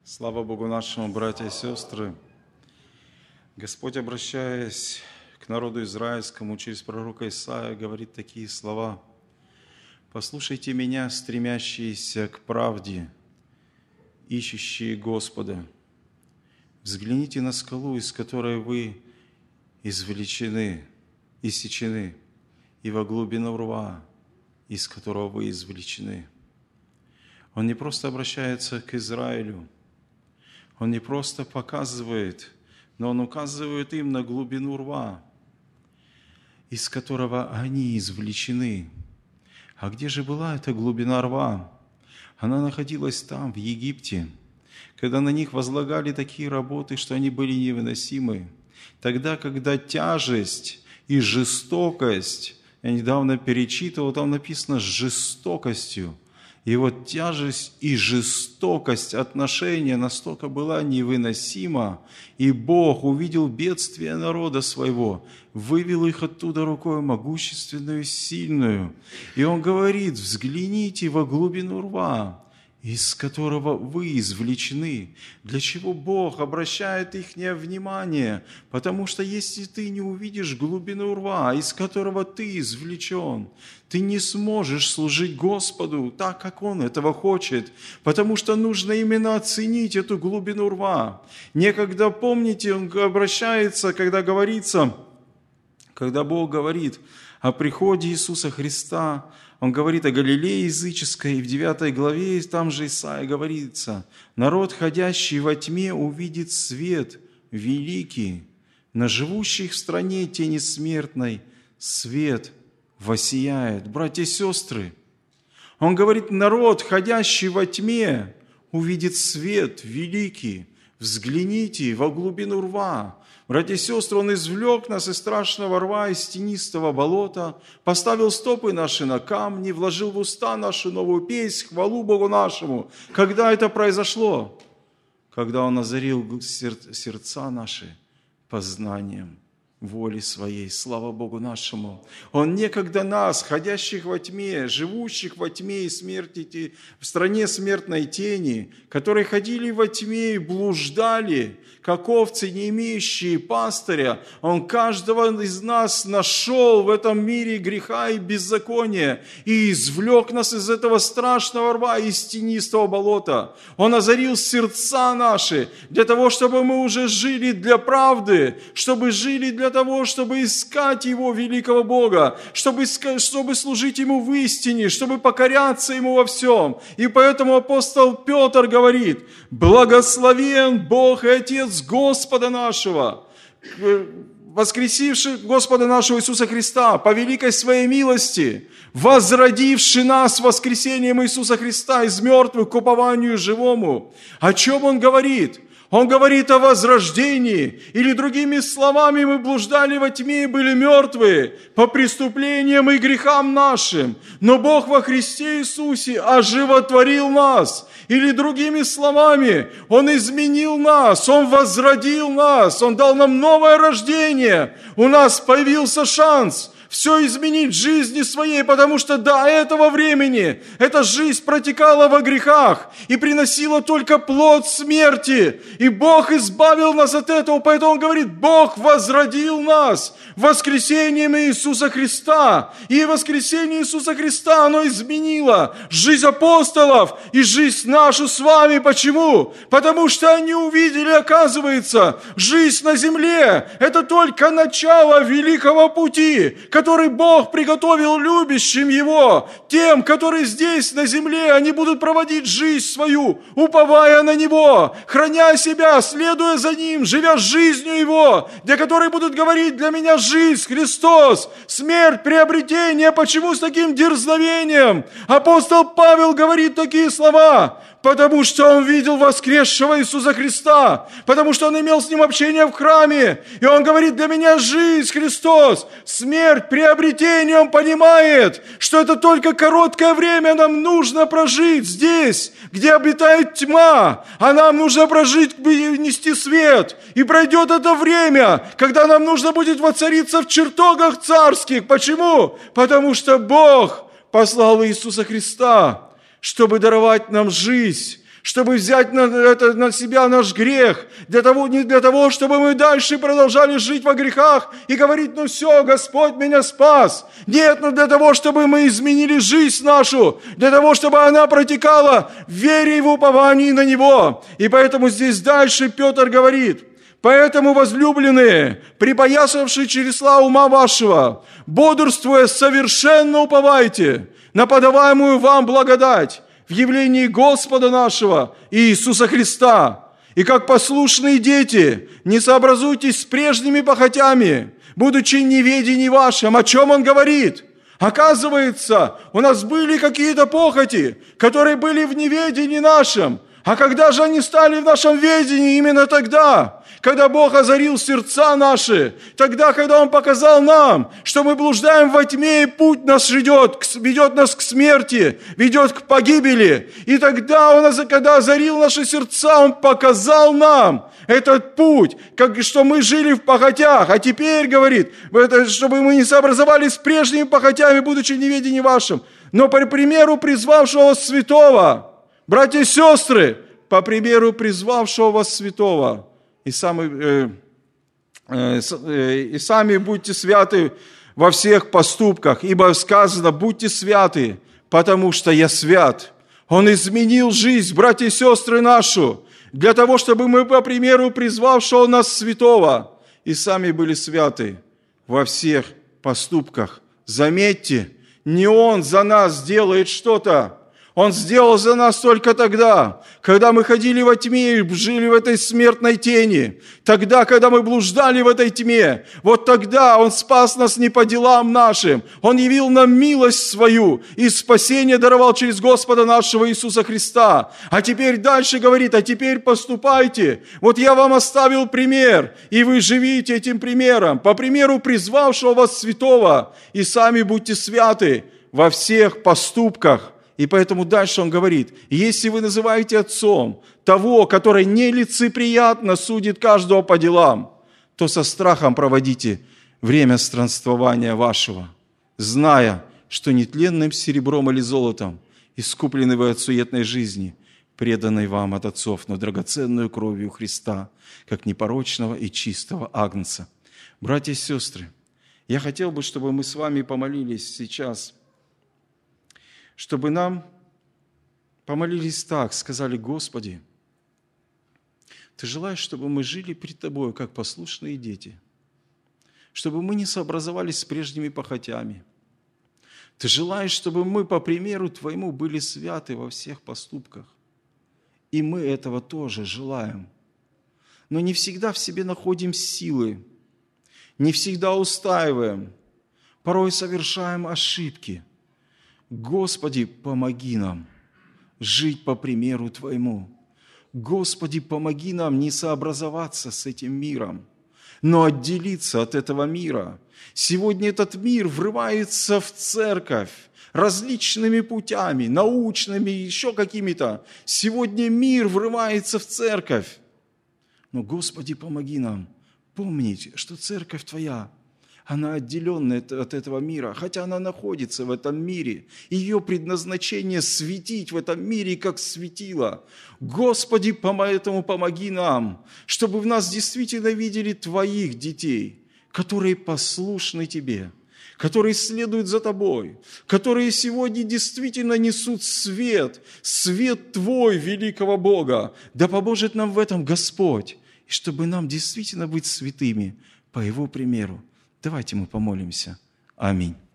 Слава Богу нашему, братья и сестры! Господь, обращаясь к народу израильскому через пророка Исаия, говорит такие слова: «Послушайте меня, стремящиеся к правде, ищущие Господа. Взгляните на скалу, из которой вы иссечены, и во глубину рва, из которого вы извлечены». Он не просто обращается к Израилю, Он не просто показывает, но Он указывает им на глубину рва, из которого они извлечены. А где же была эта глубина рва? Она находилась там, в Египте, когда на них возлагали такие работы, что они были невыносимы. Тогда, когда тяжесть и жестокость, я недавно перечитывал, там написано «с жестокостью». И вот тяжесть и жестокость отношения настолько была невыносима, и Бог увидел бедствие народа своего, вывел их оттуда рукой могущественную и сильную. И Он говорит: взгляните во глубину рва, из которого вы извлечены. Для чего Бог обращает их внимание? Потому что если ты не увидишь глубину рва, из которого ты извлечен, ты не сможешь служить Господу так, как Он этого хочет, потому что нужно именно оценить эту глубину рва. Некогда, помните, Он обращается, когда Бог говорит о приходе Иисуса Христа, Он говорит о Галилее языческой, и в 9 главе там же Исаия говорится: «Народ, ходящий во тьме, увидит свет великий, на живущих в стране тени смертной свет воссияет». Братья и сестры, Он говорит: народ, ходящий во тьме, увидит свет великий. Взгляните во глубину рва. Братья и сестры, Он извлек нас из страшного рва, из тенистого болота, поставил стопы наши на камни, вложил в уста наши новую песнь, хвалу Богу нашему. Когда это произошло? Когда Он озарил сердца наши познанием воли Своей. Слава Богу нашему! Он некогда нас, ходящих во тьме, живущих во тьме и смерти, в стране смертной тени, которые ходили во тьме и блуждали, как овцы, не имеющие пастыря, Он каждого из нас нашел в этом мире греха и беззакония и извлек нас из этого страшного рва, из тенистого болота. Он озарил сердца наши для того, чтобы мы уже жили для правды, чтобы жили для того, чтобы искать Его, великого Бога, чтобы служить Ему в истине, чтобы покоряться Ему во всем. И поэтому апостол Петр говорит: «Благословен Бог и Отец Господа нашего, воскресивший Господа нашего Иисуса Христа по великой Своей милости, возродивший нас воскресением Иисуса Христа из мертвых к упованию живому». О чем Он говорит? Он говорит о возрождении, или другими словами, мы блуждали во тьме и были мертвые по преступлениям и грехам нашим, но Бог во Христе Иисусе оживотворил нас. Или другими словами, Он изменил нас, Он возродил нас, Он дал нам новое рождение. У нас появился шанс все изменить в жизни своей, потому что до этого времени эта жизнь протекала во грехах и приносила только плод смерти. И Бог избавил нас от этого, поэтому Он говорит: Бог возродил нас воскресением Иисуса Христа. И воскресение Иисуса Христа, оно изменило жизнь апостолов и жизнь нашу с вами. Почему? Потому что они увидели, оказывается, жизнь на земле – это только начало великого пути, который Бог приготовил любящим Его, тем, которые здесь на земле, они будут проводить жизнь свою, уповая на Него, храня себя, следуя за Ним, живя жизнью Его, для которой будут говорить: для меня жизнь Христос, смерть приобретение. Почему с таким дерзновением? Апостол Павел говорит такие слова: потому что он видел воскресшего Иисуса Христа, потому что он имел с Ним общение в храме. И он говорит: для меня жизнь Христос, смерть приобретение. Он понимает, что это только короткое время нам нужно прожить здесь, где обитает тьма, а нам нужно прожить, нести свет. И пройдет это время, когда нам нужно будет воцариться в чертогах царских. Почему? Потому что Бог послал Иисуса Христа, чтобы даровать нам жизнь, чтобы взять на себя наш грех, не для того, чтобы мы дальше продолжали жить во грехах и говорить, ну все, Господь меня спас. Нет, но для того, чтобы мы изменили жизнь нашу, для того, чтобы она протекала в вере и в уповании на Него. И поэтому здесь дальше Петр говорит, поэтому, возлюбленные, припоясавшие чресла ума вашего, бодрствуя, совершенно уповайте на подаваемую вам благодать в явлении Господа нашего Иисуса Христа. И как послушные дети, не сообразуйтесь с прежними похотями, будучи в неведении вашем. О чем он говорит? Оказывается, у нас были какие-то похоти, которые были в неведении нашем. А когда же они стали в нашем ведении? Именно тогда, когда Бог озарил сердца наши, тогда, когда Он показал нам, что мы блуждаем во тьме, и путь наш ведет нас к смерти, ведет к погибели. И тогда когда озарил наши сердца, Он показал нам этот путь, что мы жили в похотях. А теперь, говорит, чтобы мы не сообразовались с прежними похотями, будучи в неведении вашем, но по примеру призвавшего вас святого, братья и сестры, по примеру призвавшего вас святого, и сами будьте святы во всех поступках, ибо сказано, будьте святы, потому что я свят. Он изменил жизнь, братья и сестры, нашу, для того, чтобы мы, по примеру призвавшего нас святого, и сами были святы во всех поступках. Заметьте, не Он за нас делает что-то, Он сделал за нас только тогда, когда мы ходили во тьме и жили в этой смертной тени. Тогда, когда мы блуждали в этой тьме, вот тогда Он спас нас не по делам нашим. Он явил нам милость свою и спасение даровал через Господа нашего Иисуса Христа. А теперь дальше говорит, а теперь поступайте. Вот я вам оставил пример, и вы живите этим примером, по примеру призвавшего вас святого, и сами будьте святы во всех поступках. И поэтому дальше он говорит, если вы называете отцом того, который нелицеприятно судит каждого по делам, то со страхом проводите время странствования вашего, зная, что нетленным серебром или золотом искуплены вы от суетной жизни, преданной вам от отцов, но драгоценную кровью Христа, как непорочного и чистого агнца. Братья и сестры, я хотел бы, чтобы мы с вами помолились сейчас, чтобы нам помолились так, сказали, Господи, Ты желаешь, чтобы мы жили пред Тобою, как послушные дети, чтобы мы не сообразовались с прежними похотями. Ты желаешь, чтобы мы по примеру Твоему были святы во всех поступках. И мы этого тоже желаем. Но не всегда в себе находим силы, не всегда устаиваем, порой совершаем ошибки. Господи, помоги нам жить по примеру Твоему. Господи, помоги нам не сообразоваться с этим миром, но отделиться от этого мира. Сегодня этот мир врывается в церковь различными путями, научными, еще какими-то. Сегодня мир врывается в церковь. Но, Господи, помоги нам помнить, что церковь Твоя, она отделенная от этого мира, хотя она находится в этом мире. Ее предназначение светить в этом мире, как светило. Господи, поэтому помоги нам, чтобы в нас действительно видели Твоих детей, которые послушны Тебе, которые следуют за Тобой, которые сегодня действительно несут свет, свет Твой, великого Бога. Да поможет нам в этом Господь, и чтобы нам действительно быть святыми по Его примеру. Давайте мы помолимся. Аминь.